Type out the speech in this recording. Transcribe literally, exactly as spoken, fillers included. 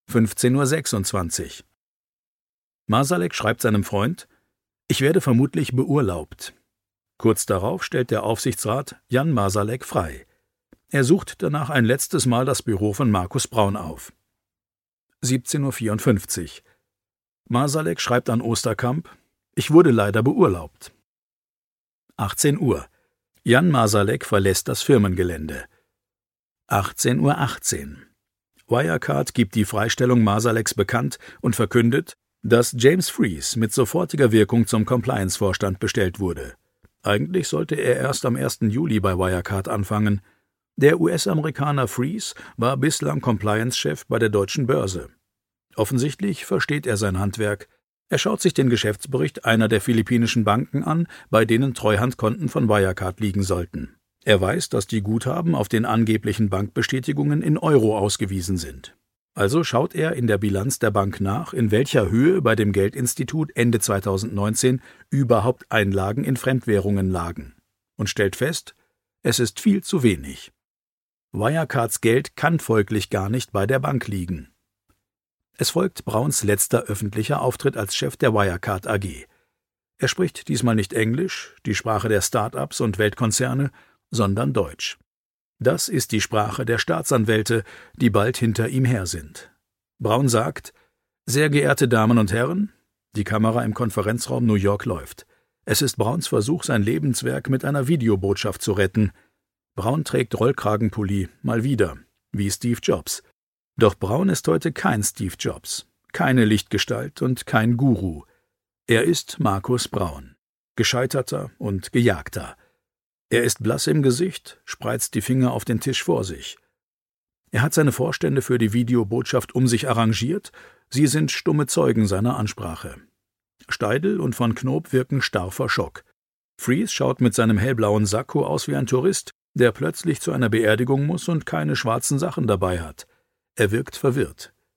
fünfzehn Uhr sechsundzwanzig. Marsalek schreibt seinem Freund: »Ich werde vermutlich beurlaubt.« Kurz darauf stellt der Aufsichtsrat Jan Marsalek frei. Er sucht danach ein letztes Mal das Büro von Markus Braun auf. siebzehn Uhr vierundfünfzig. Marsalek schreibt an Osterkamp: »Ich wurde leider beurlaubt.« achtzehn Uhr. Jan Marsalek verlässt das Firmengelände. achtzehn Uhr achtzehn. Wirecard gibt die Freistellung Marsaleks bekannt und verkündet, dass James Freeze mit sofortiger Wirkung zum Compliance-Vorstand bestellt wurde. Eigentlich sollte er erst am ersten Juli bei Wirecard anfangen. Der U S-Amerikaner Freeze war bislang Compliance-Chef bei der Deutschen Börse. Offensichtlich versteht er sein Handwerk. Er schaut sich den Geschäftsbericht einer der philippinischen Banken an, bei denen Treuhandkonten von Wirecard liegen sollten. Er weiß, dass die Guthaben auf den angeblichen Bankbestätigungen in Euro ausgewiesen sind. Also schaut er in der Bilanz der Bank nach, in welcher Höhe bei dem Geldinstitut Ende zweitausendneunzehn überhaupt Einlagen in Fremdwährungen lagen. Und stellt fest, es ist viel zu wenig. Wirecards Geld kann folglich gar nicht bei der Bank liegen. Es folgt Brauns letzter öffentlicher Auftritt als Chef der Wirecard A G. Er spricht diesmal nicht Englisch, die Sprache der Start-ups und Weltkonzerne, sondern Deutsch. Das ist die Sprache der Staatsanwälte, die bald hinter ihm her sind. Braun sagt: »Sehr geehrte Damen und Herren«, die Kamera im Konferenzraum New York läuft. Es ist Brauns Versuch, sein Lebenswerk mit einer Videobotschaft zu retten. Braun trägt Rollkragenpulli, mal wieder, wie Steve Jobs. Doch Braun ist heute kein Steve Jobs, keine Lichtgestalt und kein Guru. Er ist Markus Braun, Gescheiterter und Gejagter. Er ist blass im Gesicht, spreizt die Finger auf den Tisch vor sich. Er hat seine Vorstände für die Videobotschaft um sich arrangiert, sie sind stumme Zeugen seiner Ansprache. Steidl und von Knoop wirken starr vor Schock. Freeze schaut mit seinem hellblauen Sakko aus wie ein Tourist, der plötzlich zu einer Beerdigung muss und keine schwarzen Sachen dabei hat. Er wirkt verwirrt.